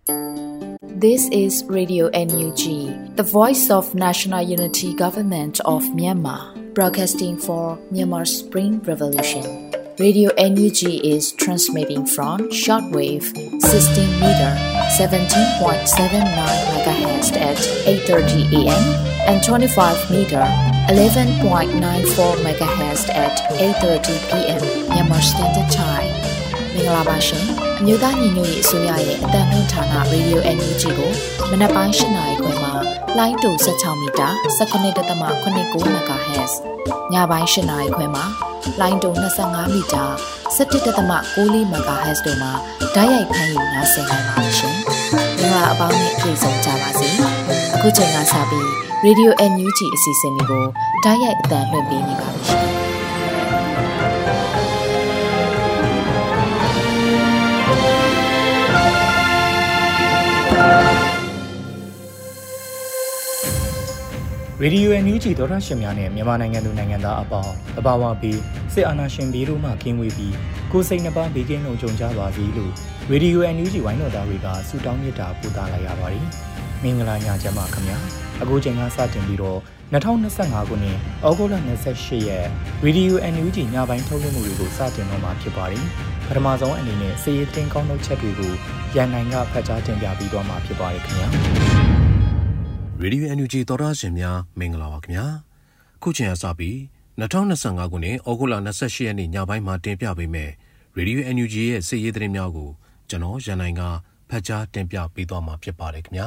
This is Radio NUG, the voice of National Unity Government of Myanmar, broadcasting for Myanmar's Spring Revolution. Radio NUG is transmitting from shortwave 16 meter 17.79 MHz at 8:30 AM and 25 meter 11.94 MHz at 8:30 PM Myanmar Standard Time. မင်္ဂလာပါရှင်။မြို့သားညီညွတ်ရေးအစိုးရရဲ့အသံလွှင့်ဌာန Radio NUG ကိုမနက်ပိုင်း 8 နာရီခွဲမှာလိုင်းတူ16မီတာ19.89 MHz ညပိုင်း 8 နာရီခွဲမှာလိုင်းတူ25မီတာ17.94 MHz တို့မှာဓာတ်ရိုက်ဖမ်းယူနားဆင်နိုင်ပါရှင်။မင်္ဂလာအပေါင်းနဲ့ပြည့်စုံကြပါစေ။အခုချိန်ကစပြီး Radio NUG အစီအစဉ်လေးကိုဓာတ်ရိုက်အသံလွှင့်ပေးနေပါပြီရှင်။ Radio NUG သောတာရှင်များနဲ့မြန်မာနိုင်ငံသူနိုင်ငံသားအပေါင်းတဘာဝပြီးစစ်အာဏာရှင်ပြည်တို့မှကင်းဝေးပြီးကိုယ်စိတ်နှပါဘေးကင်းလုံခြုံကြပါစေလို့ Radio NUG ဝိုင်းတော်သားတွေကဆုတောင်းမေတ္တာပို့သလိုက်ရပါတယ်။မင်္ဂလာညချမ်းပါခင်ဗျာ။အခုချိန်ကစတင်ပြီးတော့2025ခုနှစ်ဩဂုတ်လ28ရက် Radio NUG ညပိုင်းထုတ်လွှင့်မှုတွေကိုစတင်တော့မှာဖြစ်ပါတယ်။ပထမဆုံးအနေနဲ့စီရေးတင်ကောင်းတဲ့ချက်တွေကိုရန်နိုင်ကဖတ်ကြားတင်ပြပြီးတော့မှာဖြစ်ပါတယ်ခင်ဗျာ။ Radio NUG သောတာရှင်များမင်္ဂလာပါခင်ဗျာခုချိန်အစပြီး2025ခုနှစ်ဩဂုတ်လ28ရက်နေ့ညပိုင်းမှာတင်ပြပေးမယ် Radio NUG ရဲ့စစ်ရေးသတင်းများကိုကျွန်တော်ရန်နိုင်ကဖတ်ကြားတင်ပြပေးသွားမှာဖြစ်ပါတယ်ခင်ဗျာ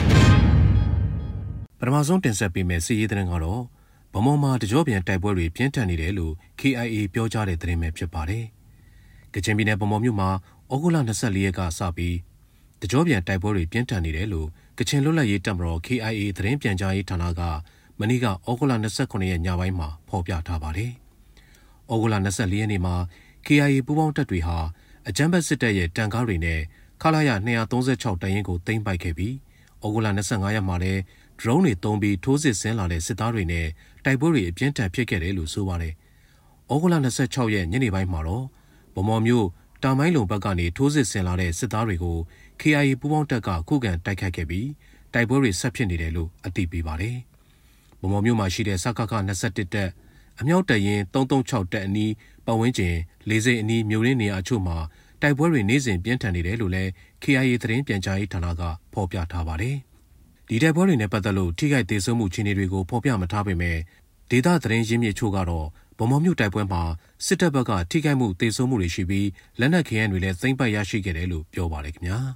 ပထမဆုံးတင်ဆက်ပေးမယ်စစ်ရေးသတင်းကတော့ဗမော်မှာတကြောပြန်တိုက်ပွဲတွေပြင်းထန်နေတယ်လို့ KIA ပြောကြားတဲ့သတင်းပဲဖြစ်ပါတယ်ကချင်ပြည်နယ်ဗမော်မြို့မှာဩဂုတ်လ24ရက်ကစပြီးတကြောပြန်တိုက်ပွဲတွေပြင်းထန်နေတယ်လို့ကချင်လွတ်လပ်ရေးတပ်မတော် KIA သတင်းပြန်ကြားရေးဌာနကမနေ့ကဩဂုတ်လ29ရက်ညပိုင်းမှာဖော်ပြထားပါတယ်။ဩဂုတ်လ24ရက်နေ့မှာ KIA ပူးပေါင်းတပ်တွေဟာအကြမ်းဖက်စစ်တပ်ရဲ့တန်ကားတွေနဲ့ခလာရ236တရင်ကိုသိမ်းပိုက်ခဲ့ပြီးဩဂုတ်လ25ရက်မှာလည်း drone တွေသုံးပြီးထိုးစစ်ဆင်လာတဲ့စစ်သားတွေနဲ့တိုက်ပွဲတွေအပြင်းထန်ဖြစ်ခဲ့တယ်လို့ဆိုပါတယ်။ဩဂုတ်လ26ရက်ညနေပိုင်းမှာတော့ဗမော်မြို့တာမိုင်းလုံဘက်ကနေထိုးစစ်ဆင်လာတဲ့စစ်သားတွေကို KIA ပူးပေါင်းတပ်ကခုခံတိုက်ခိုက်ခဲ့ပြီးတိုက်ပွဲတွေဆက်ဖြစ်နေတယ်လို့အသိပေးပါတယ်။ဗမော်မြို့မှာရှိတဲ့စကခ21တပ်အမြောက်တပ်ရင်း336တပ်အနီးပတ်ဝန်းကျင်လေးစိတ်အနီးမြို့ရင်းနေရာအချို့မှာတိုက်ပွဲတွေနေ့စဉ်ပြင်းထန်နေတယ်လို့လည်း KIA သတင်းပြန်ကြားရေးဌာနကဖော်ပြထားပါတယ်။ဒီတိုက်ပွဲတွေနဲ့ပတ်သက်လို့ထိခိုက်ဒေဆုံးမှုအခြေအနေတွေကိုဖော်ပြမထားပေမဲ့ဒေသသတင်းရင်းမြစ်ချို့ကတော့ဗမော်မြို့တိုက်ပွဲမှာစစ်တပ်ဘက်ကထိခိုက်မှုဒေဆုံးမှုတွေရှိပြီးလက်နက်ခဲယမ်းတွေလည်းသိမ်းပိုက်ရရှိခဲ့တယ်လို့ပြောပါတယ်ခင်ဗျာ။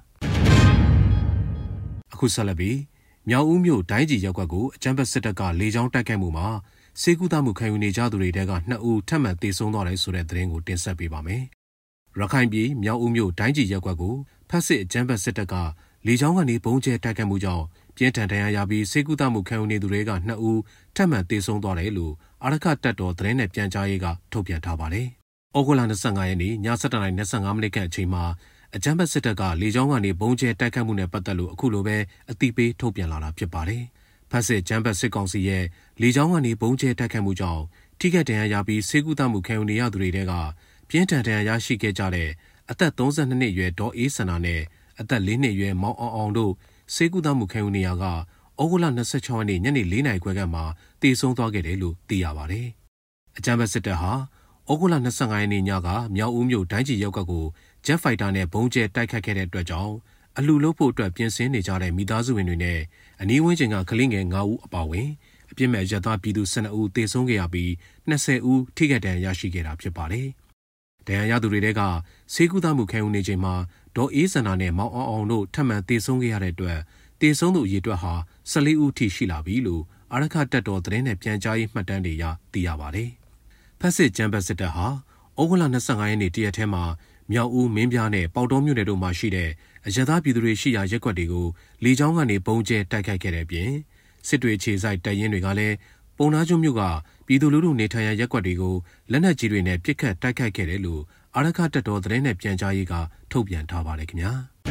အခုဆက်လက်ပြီးမြောက်ဦးမြို့ဒိုင်းကြီးရပ်ကွက်ကိုအကြမ်းဖက်စစ်တပ်ကလေကြောင်းတိုက်ခိုက်မှုမှာစေကူတာမှုခံယူနေကြသူတွေတဲက2ဦးထပ်မံသေဆုံးသွားတယ်ဆိုတဲ့သတင်းကိုတင်ဆက်ပေးပါမယ်။ရခိုင်ပြည်မြောက်ဦးမြို့ဒိုင်းကြီးရပ်ကွက်ကိုဖက်စစ်အကြမ်းဖက်စစ်တပ်ကလေကြောင်းကနေပုံကျဲတိုက်ခိုက်မှုကြောင့်ပြင်းထန်ဒဏ်ရာရပြီးစေကူတာမှုခံယူနေသူတွေက2ဦးထပ်မံသေဆုံးသွားတယ်လို့အာရခတပ်တော်သတင်းနဲ့ပြန်ကြားရေးကထုတ်ပြန်ထားပါတယ်။ဩဂုတ်လ25ရက်နေ့ည7:25မိနစ်ခန့်အချိန်မှာအကြမ်းဖက်စစ်တပ်ကလေကြောင်းကနေပုံကျဲတိုက်ခိုက်မှုနဲ့ပတ်သက်လို့အခုလိုပဲအသိပေးထုတ်ပြန်လာတာဖြစ်ပါတယ်။ဖက်စစ်အကြမ်းဖက်စစ်ကောင်စီရဲ့လေကြောင်းကနေပုံကျဲတိုက်ခိုက်မှုကြောင့်ထိခိုက်ဒဏ်ရာရပြီးစေကူတာမှုခံယူနေရသူတွေတဲကပြင်းထန်ဒဏ်ရာရရှိခဲ့ကြတဲ့အသက်32နှစ်အရွယ်ဒေါ်အေးစန္ဒာနဲ့အသက်4နှစ်အရွယ်မောင်အောင်တို့စေကူတာမှုခံယူနေရကဩဂုတ်လ26ရက်နေ့ညနေ4နာရီခွဲကမှတေဆုံးသွားခဲ့တယ်လို့သိရပါတယ်။အကြမ်းဖက်စစ်တပ်ဟာဩဂုတ်လ25ရက်နေ့ညကမြောက်ဦးမြို့ဒိုင်းကြီးရပ်ကွက်ကိုဂျက်ဖိုက်တာနဲ့ဘုံကျဲတိုက်ခတ်ခဲ့တဲ့အတွက်ကြောင့်အလူလို့ဖို့အတွက်ပြင်ဆင်နေကြတဲ့မိသားစုဝင်တွေနဲ့အနီးဝန်းကျင်ကကလေးငယ်9ဦးအပါအဝင်အပြစ်မဲ့ရပ်သားပြည်သူ12ဦးသေဆုံးခဲ့ရပြီး20ဦးထိခိုက်ဒဏ်ရာရရှိခဲ့တာဖြစ်ပါတယ်။ဒဏ်ရာရသူတွေတဲကစေကူတာမှုခံယူနေချိန်မှာဒေါ်အေးစန္ဒာနဲ့မောင်အောင်တို့ထပ်မံသေဆုံးခဲ့ရတဲ့အတွက်သေဆုံးသူအရေအတွက်ဟာ14ဦးထိရှိလာပြီလို့အာရခတပ်တော်သတင်းနဲ့ပြန်ကြားရေးမှတ်တမ်းတွေအရသိရပါတယ်။ဖက်စစ်ဂျမ်ဘတ်စစ်တပ်ဟာဩဂုတ်လ25ရက်နေ့တရက်ထဲမှာမြောက်ဦးမင်းပြားနဲ့ပေါတော်မြို့နယ်တို့မှာရှိတဲ့အရသာပြည်သူတွေရှိရာရပ်ကွက်တွေကိုလေကြောင်းကနေပုံကျဲတိုက်ခိုက်ခဲ့တဲ့အပြင်စစ်တွေခြေစိုက်တပ်ရင်းတွေကလည်းပုံနာကျွန်းမြို့ကပြည်သူလူထုနေထိုင်ရာရပ်ကွက်တွေကိုလက်နက်ကြီးတွေနဲ့ပစ်ခတ်တိုက်ခိုက်ခဲ့တယ်လို့အာရခတပ်တော်သတင်းနဲ့ပြန်ကြားရေးကထုတ်ပြန်ထားပါတယ်ခင်ဗျာ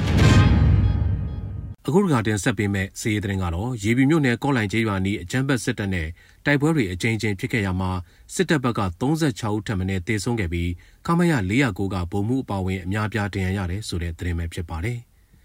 ။အခုကတင်ဆက်ပေးမဲ့စီးရီးသတင်းကတော့ရေပီမြို့နယ်ကော့လိုင်ကျေးရွာနီးအကြမ်းဖက်စစ်တပ်နဲ့တိုက်ပွဲတွေအကြိမ်ကြိမ်ဖြစ်ခဲ့ရမှာစစ်တပ်ဘက်က36ဦးထပ်မံတေဆုံးခဲ့ပြီးခမရ409ကဗိုလ်မှူးအပါအဝင်အများပြားတင်ရရတယ်ဆိုတဲ့သတင်းပဲဖြစ်ပါတယ်။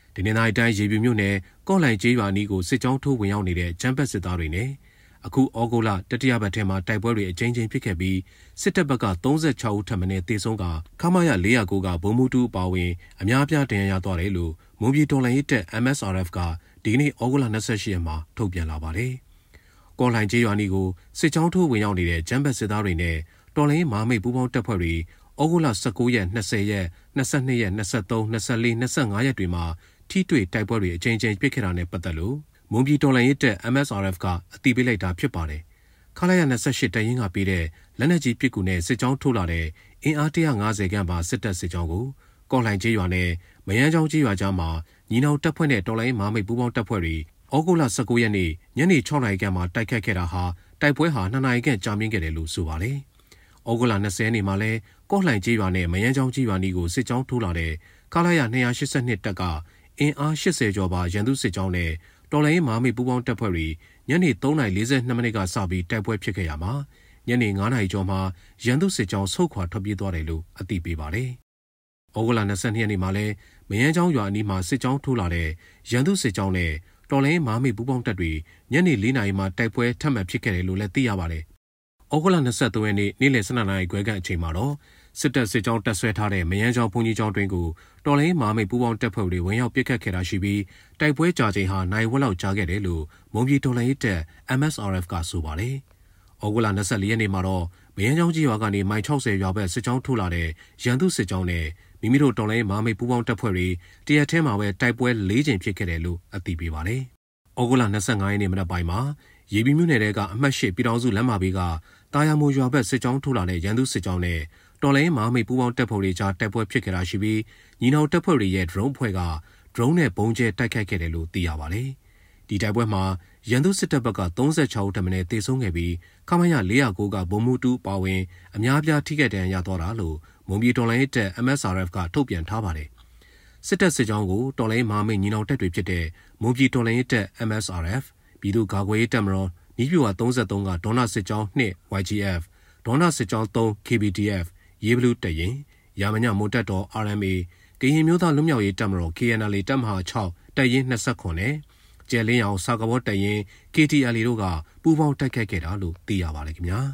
ဒီနေ့တိုင်းရေပြူမြို့နယ်ကော့လိုင်ကျေးရွာနီးကိုစစ်ကြောင်းထိုးဝင်ရောက်နေတဲ့ကျန်းပတ်စစ်သားတွေနဲ့အခုဩဂုတ်လတတိယပတ်ထဲမှာတိုက်ပွဲတွေအကြိမ်ကြိမ်ဖြစ်ခဲ့ပြီးစစ်တပ်ဘက်က36ဦးထပ်မံတေဆုံးကခမာရ409ကဘုံမူတူပါဝင်အများပြားဒဏ်ရာရသွားတယ်လို့မွန်ပြည်တော်လှန်ရေးတပ် MSRF ကဒီနေ့ဩဂုတ်လ28ရက်မှာထုတ်ပြန်လာပါတယ်။ကော်လိုင်ကျေးရွာနီကိုစစ်ကြောင်းထိုးဝင်ရောက်နေတဲ့ကျန်းပတ်စစ်သားတွေနဲ့တော်လှန်ရေးမဟာမိတ်ပူးပေါင်းတပ်ဖွဲ့တွေဩဂုတ်လ19ရက်20ရက်22ရက်23 24 25ရက်တွေမှာထိတွေ့တိုက်ပွဲတွေအကြိမ်ကြိမ်ဖြစ်ခဲ့တာနဲ့ပတ်သက်လို့မွန်ပြည်တော်လှန်ရေးတပ် MSRF ကအတည်ပြုလိုက်တာဖြစ်ပါတယ်။ခလာရ28တပ်ရင်းကပေးတဲ့လက်နက်ကြီးပစ်ကူနဲ့စစ်ကြောင်းထိုးလာတဲ့အင်အား150ခန့်ပါစစ်တပ်စစ်ကြောင်းကိုကော့လိုင်ကျေးရွာနဲ့မယန်းချောင်းကျေးရွာကြားမှာညီနောင်တပ်ဖွဲ့နဲ့တော်လှန်ရေးမဟာမိတ်ပူးပေါင်းတပ်ဖွဲ့တွေဩဂုတ်လ19ရက်နေ့ညနေ6နာရီခန့်မှာတိုက်ခတ်ခဲ့တာဟာတိုက်ပွဲဟာ2နာရီခန့်ကြာမြင့်ခဲ့တယ်လို့ဆိုပါတယ်။ဩဂုတ်လ20ရက်နေ့မှာလဲကော့လိုင်ကျေးရွာနဲ့မယန်းချောင်းကျေးရွာနီကိုစစ်ကြောင်းထိုးလာတဲ့ခလာရ282တပ်ကအင်အား80ကျော်ပါရန်သူစစ်ကြောင်းနဲ့တော်လှန်ရေးမဟာမိတ်ပူးပေါင်းတပ်ဖွဲ့တွေညနေ3:42မိနစ်ကစပြီးတိုက်ပွဲဖြစ်ခဲ့ရမှာညနေ9:00နာရီကျော်မှာရန်သူစစ်ကြောင်းဆုတ်ခွာထွက်ပြေးသွားတယ်လို့အသိပေးပါတယ်။ဩဂုတ်လ22ရက်နေ့မှာလဲမယန်းချောင်းရွာအနီးမှာစစ်ကြောင်းထိုးလာတဲ့ရန်သူစစ်ကြောင်းနဲ့တော်လှန်ရေးမဟာမိတ်ပူးပေါင်းတပ်တွေညနေ4:00နာရီမှာတိုက်ပွဲထပ်မံဖြစ်ခဲ့တယ်လို့လည်းသိရပါတယ်။ဩဂုတ်လ23ရက်နေ့နေ့လယ်12:00နာရီခွဲခန့်အချိန်မှာတော့စစ်တပ်စစ်ကြောင်းတပ်ဆွဲထားတဲ့မယန်းချောင်းဘုံကြီးကျောင်းတွင်ကိုတော်လှန်ရေးမဟာမိတ်ပူးပေါင်းတပ်ဖွဲ့တွေဝင်ရောက်ပစ်ခတ်ခဲ့တာရှိပြီးတိုက်ပွဲကြာချိန်ဟာနိုင်ဝက်လောက်ကြာခဲ့တယ်လို့မွန်ပြည်တော်လှန်ရေးတပ် MSRF ကဆိုပါတယ်။ဩဂုတ်လ24ရက်နေ့မှာတော့မယန်းချောင်းကြီးရွာကနေမိုင်60ရွာဘက်စစ်ကြောင်းထိုးလာတဲ့ရန်သူစစ်ကြောင်းနဲ့မိမိတို့တော်လှန်ရေးမဟာမိတ်ပူးပေါင်းတပ်ဖွဲ့တွေတရက်ထဲမှာပဲတိုက်ပွဲ4ကြိမ်ဖြစ်ခဲ့တယ်လို့အသိပေးပါတယ်။ဩဂုတ်လ25ရက်နေ့မနက်ပိုင်းမှာရေပြူမြို့နယ်ထဲကအမှတ်8ပြည်တော်စုလမ်းမဘေးကတာယာမိုရွာဘက်စစ်ကြောင်းထိုးလာတဲ့ရန်သူစစ်ကြောင်းနဲ့တော်လှန်ရေးမဟာမိတ်ပူးပေါင်းတပ်ဖွဲ့တွေကြားတိုက်ပွဲဖြစ်ခဲ့တာရှိပြီးညီနောင်တပ်ဖွဲ့တွေရဲ့ drone ဖွဲ့က drone နဲ့ပုံကျဲတိုက်ခိုက်ခဲ့တယ်လို့သိရပါတယ်။ဒီတိုက်ပွဲမှာရန်သူစစ်တပ်ဘက်က36ဦးထပ်မံတေဆုံးခဲ့ပြီးခမာရ409ကဘုံမူတူပါဝင်အများပြားထိခိုက်ဒဏ်ရာရသွားတာလို့မွန်ပြည်တော်လှန်ရေးတပ် MSRF ကထုတ်ပြန်ထားပါတယ်။စစ်တပ်စစ်ကြောင်းကိုတော်လှန်ရေးမဟာမိတ်ညီနောင်တပ်တွေဖြစ်တဲ့မွန်ပြည်တော်လှန်ရေးတပ် MSRF ပြည်သူ့ကာကွယ်ရေးတပ်မတော်နီးပြူဝ33ကဒေါနစစ်ကြောင်း2 YGF ဒေါနစစ်ကြောင်း3 KBDFရေဘလူးတပ်ရင်ရာမညမွန်တပ်တော် RMA ကရင်မျိုးသားလွတ်မြောက်ရေးတပ်မတော် KNLA တပ်မဟာ6တပ်ရင်း29နဲ့ကျဲလင်းအောင်စာကဘောတပ်ရင်း KTLA တို့ကပူးပေါင်းတိုက်ခိုက်ခဲ့တာလို့သိရပါတယ်ခင်ဗျာ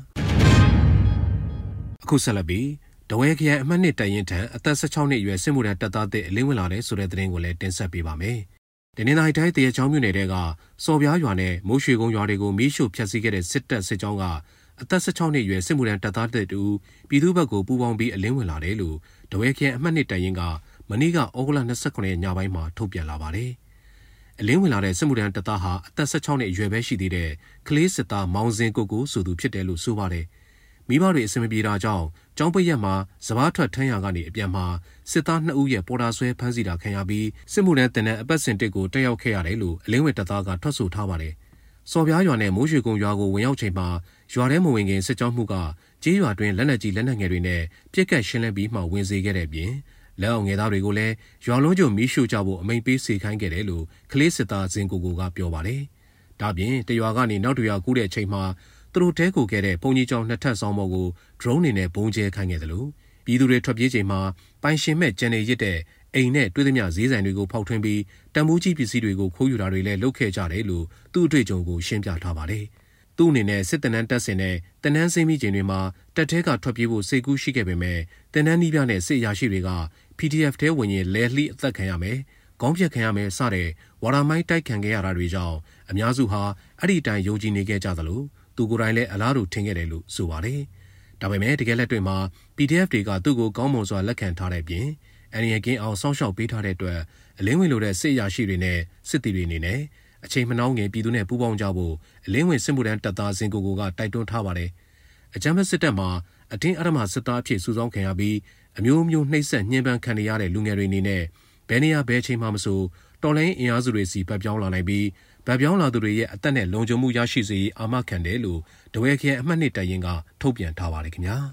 အခုဆက်လက်ပြီးဒဝဲခရိုင်အမှတ်2တပ်ရင်းထံအသက်16နှစ်အရွယ်စစ်မှုထမ်းတပ်သားအလင်းဝင်လာတဲ့ဆိုတဲ့သတင်းကိုလည်းတင်ဆက်ပေးပါမယ်ဒီနေ့တိုင်းတရချောင်းမြို့နယ်တဲကစော်ပြားရွာနဲ့မိုးရွှေကုန်းရွာတွေကိုမီးရှို့ဖျက်ဆီးခဲ့တဲ့စစ်တပ်စစ်ကြောင်းကအသက်16နှစ်အရွယ်စစ်မှုထမ်းတပ်သားတူပြည်သူ့ဘက်ကိုပူးပေါင်းပြီးအလင်းဝင်လာတယ်လို့ဒဝဲခရိုင်အမှတ်2တပ်ရင်းကမနေ့ကဩဂုတ်လ29ရက်ညပိုင်းမှာထုတ်ပြန်လာပါတယ်။အလင်းဝင်လာတဲ့စစ်မှုထမ်းတပ်သားဟာအသက်16နှစ်အရွယ်ပဲရှိသေးတဲ့ကလေးစစ်သားမောင်စင်ကိုဆိုသူဖြစ်တယ်လို့ဆိုပါတယ်။မိဘတွေအဆင်မပြေတာကြောင့်ကျောင်းပိတ်ရက်မှာစပားထွက်ထမ်းရာကနေအပြန်မှာစစ်သား2ဦးရဲ့ပေါ်တာဆွဲဖမ်းဆီးတာခံရပြီးစစ်မှုထမ်းတင်တဲ့အပတ်စဉ်1ကိုတက်ရောက်ခဲ့ရတယ်လို့အလင်းဝင်တပ်သားကထွက်ဆိုထားပါတယ်။စော်ပြားရွာနဲ့မိုးရွှေကုန်းရွာကိုဝင်ရောက်ချိန်မှာရွာထဲမဝင်ခင်စစ်ကြောင်းမှုကကျေးရွာတွင်လက်နက်ကြီးလက်နက်ငယ်တွေနဲ့ပြစ်ကတ်ရှင်းလင်းပြီးမှဝင်စေခဲ့တဲ့ပြင်လက်အောင်ငယ်သားတွေကိုလည်းရွာလုံးကျုံမီးရှို့ကြဖို့အမိန့်ပေးစေခိုင်းခဲ့တယ်လို့ကလေးစစ်သားဇင်ကိုကပြောပါတယ်။ဒါပြင်တရွာကနေနောက်တရွာကူးတဲ့အချိန်မှာသူတို့တဲကိုခဲ့တဲ့ဘုံကြီးကျောင်းနှစ်ထပ်ဆောင်ပေါ်ကို drone တွေနဲ့ဘုံကျဲခိုင်းခဲ့တယ်လို့ပြည်သူတွေထွက်ပြေးချိန်မှာပိုင်ရှင်မဲ့ကျန်နေရစ်တဲ့အိမ်နဲ့တွေးသမျှဈေးဆိုင်တွေကိုဖောက်ထွင်းပြီးတန်ဖိုးကြီးပစ္စည်းတွေကိုခိုးယူတာတွေလည်းလုပ်ခဲ့ကြတယ်လို့သူ့အတွေ့အကြုံကိုရှင်းပြထားပါတယ်။သူ့အနေနဲ့စစ်တနန်းတက်စင်နဲ့တနန်းစိမ့်မိချိန်တွေမှာတက်ထဲကထွက်ပြေးဖို့စိတ်ကူးရှိခဲ့ပေမဲ့တနန်းနီးပြနဲ့စစ်ရာရှိတွေက PDF ထဲဝင်ရင်လဲလှီးအသက်ခံရမယ်။ခေါင်းပြက်ခံရမယ်စတဲ့ဝါရမိုင်းတိုက်ခံခဲ့ရတာတွေကြောင့်အများစုဟာအဲ့ဒီတိုင်ယုံကြည်နေခဲ့ကြသလိုသူကိုယ်တိုင်လည်းအလားတူထင်ခဲ့တယ်လို့ဆိုပါတယ်။ဒါပေမဲ့တကယ်လက်တွေ့မှာ PDF တွေကသူ့ကိုကောင်းမွန်စွာလက်ခံထားတဲ့ပြင်အန်ရီယကင်းအောင်စောင့်ရှောက်ပေးထားတဲ့အတွက်အလင်းဝင်လိုတဲ့စစ်ရာရှိတွေနဲ့စစ်တီတွေအနေနဲ့အချိန်မနှောင်းခင်ပြည်သူနဲ့ပူးပေါင်းကြဖို့အလင်းဝင်စစ်မှုထမ်းတပ်သားဇင်ကိုကတိုက်တွန်းထားပါတယ်။အကြမ်းဖက်စစ်တပ်မှာအတင်းအဓမ္မစစ်သားအဖြစ်စုဆောင်းခံရပြီးအမျိုးမျိုးနှိပ်စက်ညှဉ်းပန်းခံရတဲ့လူငယ်တွေအနေနဲ့ဘယ်နေရာဘယ်ချိန်မှမဆိုတော်လိုင်းအင်အားစုတွေစီပတ်ပြောင်းလာနိုင်ပြီးဗတ်ပြောင်းလာသူတွေရဲ့အသက်နဲ့လုံခြုံမှုရရှိစေရေးအာမခံတယ်လို့ဒဝဲခရိုင်အမှတ်2တပ်ရင်းကထုတ်ပြန်ထားပါတယ်ခင်ဗျာ